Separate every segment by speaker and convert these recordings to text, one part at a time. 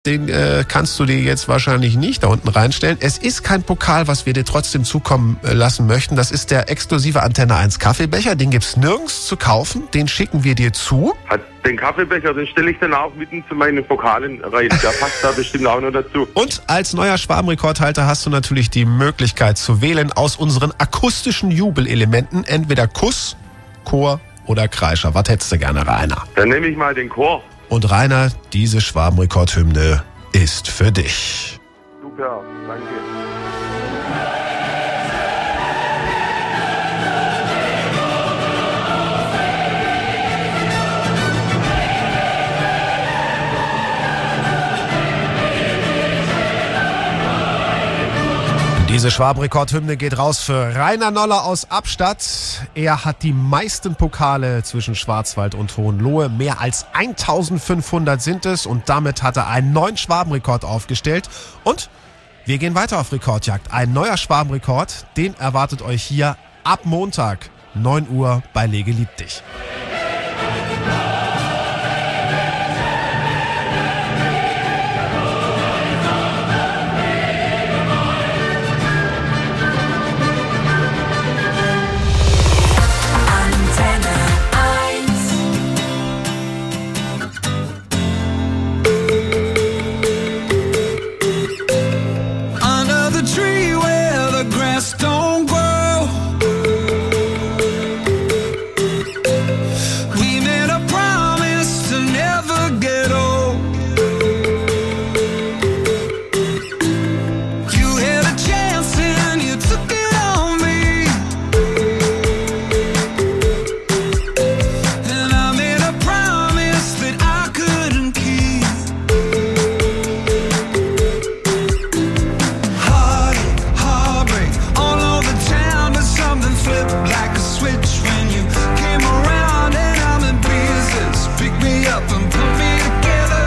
Speaker 1: Den kannst du dir jetzt wahrscheinlich nicht da unten reinstellen. Es ist kein Pokal, was wir dir trotzdem zukommen lassen möchten. Das ist der exklusive Antenne 1 Kaffeebecher. Den gibt's nirgends zu kaufen. Den schicken wir dir zu.
Speaker 2: Den Kaffeebecher, den stelle ich dann auch mitten zu meinen Pokalen rein. Der passt da bestimmt auch noch dazu.
Speaker 1: Und als neuer Schwabenrekordhalter hast du natürlich die Möglichkeit zu wählen aus unseren akustischen Jubelelementen. Entweder Kuss, Chor oder Kreischer. Was hättest du gerne, Rainer?
Speaker 2: Dann nehme ich mal den Chor.
Speaker 1: Und Rainer, diese Schwabenrekordhymne ist für dich.
Speaker 2: Super, danke.
Speaker 1: Diese Schwabenrekordhymne geht raus für Rainer Noller aus Abstadt. Er hat die meisten Pokale zwischen Schwarzwald und Hohenlohe. Mehr als 1500 sind es und damit hat er einen neuen Schwabenrekord aufgestellt. Und wir gehen weiter auf Rekordjagd. Ein neuer Schwabenrekord, den erwartet euch hier ab Montag, 9 Uhr bei Lege liebt dich.
Speaker 3: Don't grow. We made a promise to never get old. You had a chance and you took it on me. And I made a promise that I couldn't keep. Heartbreak all over town, but something flipped like a switch when you came around. And I'm in pieces. Pick me up and put me together.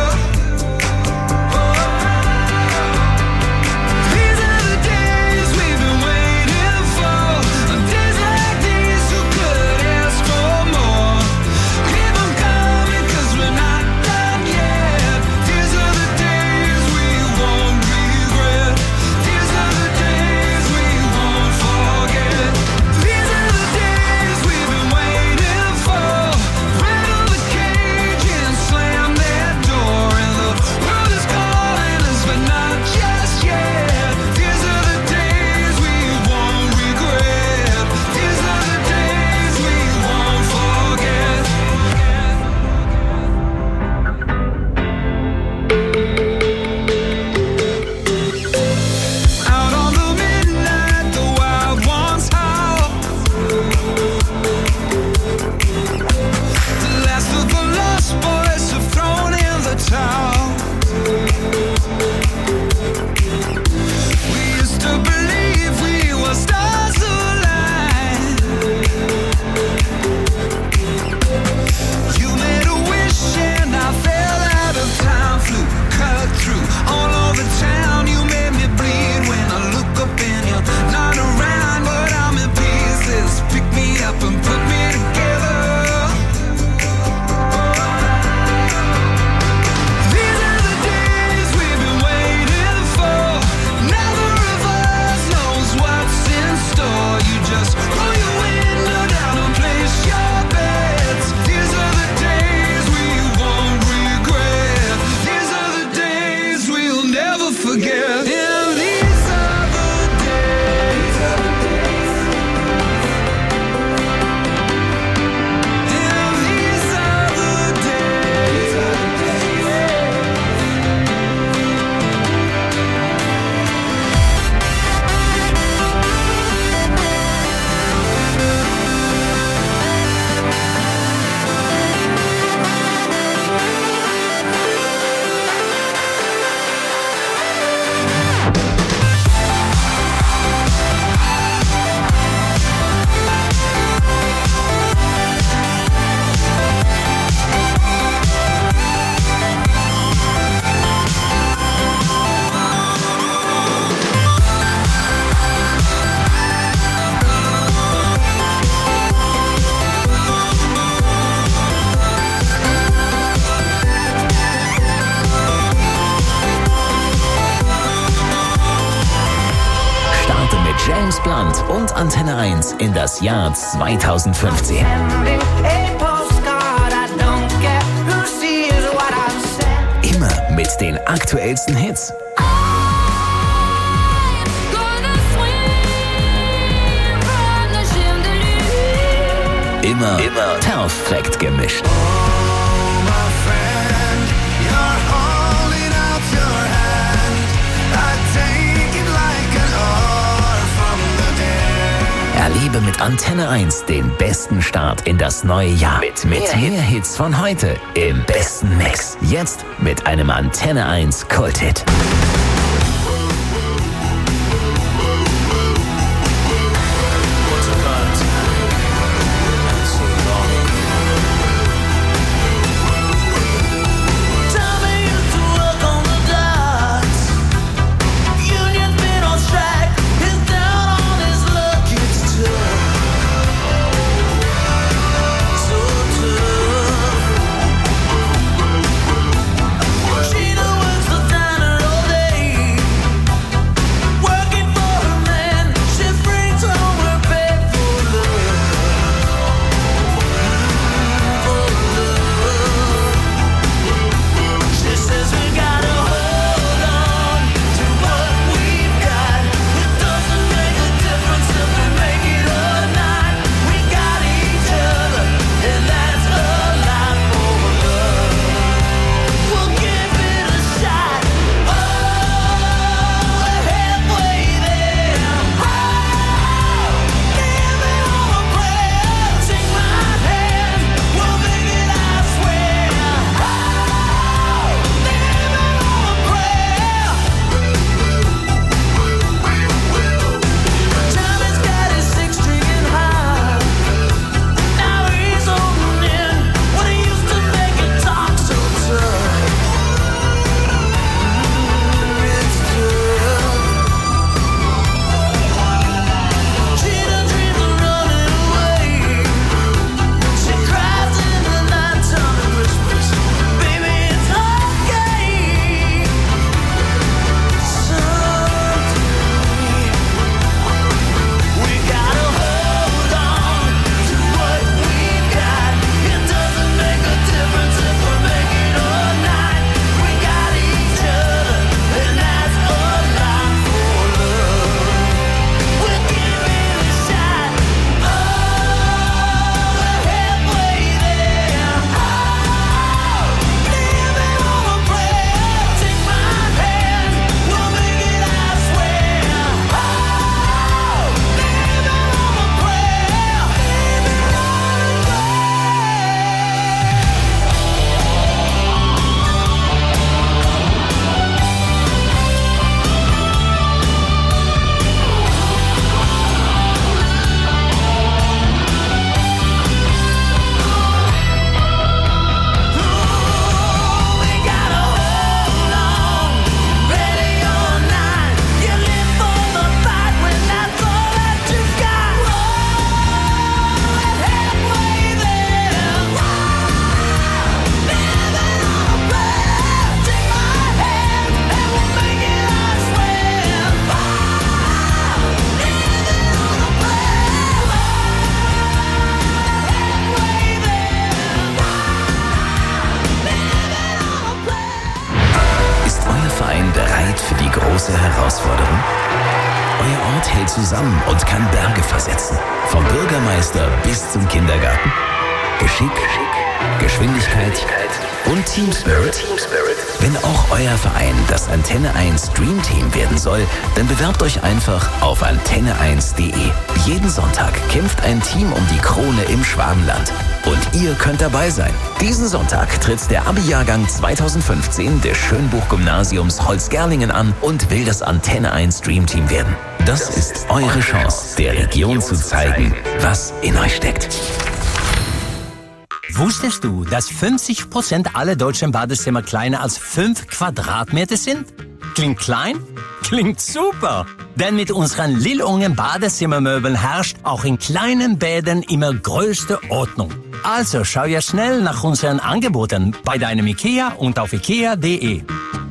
Speaker 3: These are the days we've been waiting for. Days like these, who could ask for more? Keep them coming, 'cause we're not done yet. These are the days we won't regret. These are the days we won't forget. These are the days we've been waiting for. Rattle the cage and slam that door, and the world is calling us, but not just yet. These are the days we won't regret. These are the days we won't forget. Out on the midnight, the wild ones howl. The last of the lost boys have thrown in the towel. We used to believe we were stars aligned. You made a wish and I fell out of time. Flew, cut through all over town. You made me bleed when I look up and you're not around. But I'm in pieces. Pick me up and put me together. These are the days we've been waiting for. Neither of us knows what's in store. You just roll your window down and place your bets. These are the days we won't regret. These are the days we'll never forget. And these are the days. And these are the days.
Speaker 4: James Blunt und Antenne 1 in das Jahr 2015. Immer mit den aktuellsten Hits. Immer perfekt gemischt. Erlebe mit Antenne 1 den besten Start in das neue Jahr. Mit mehr Hits von heute im besten Mix. Jetzt mit einem Antenne 1 Kult-Hit. Herausforderung? Euer Ort hält zusammen und kann Berge versetzen. Vom Bürgermeister bis zum Kindergarten. Geschick, Geschwindigkeit und Team Spirit. Wenn auch euer Verein das Antenne 1 Dream Team werden soll, dann bewerbt euch einfach auf antenne1.de. Jeden Sonntag kämpft ein Team um die Krone im Schwabenland. Und ihr könnt dabei sein. Diesen Sonntag tritt der Abi-Jahrgang 2015 des Schönbuch-Gymnasiums Holzgerlingen an und will das Antenne 1 Dream Team werden. Das ist eure Chance, der Region zu zeigen, was in euch steckt.
Speaker 5: Wusstest du, dass 50% aller deutschen Badezimmer kleiner als 5 Quadratmeter sind? Klingt klein? Klingt super! Denn mit unseren Lillungen Badezimmermöbeln herrscht auch in kleinen Bädern immer größte Ordnung. Also schau ja schnell nach unseren Angeboten bei deinem IKEA und auf ikea.de.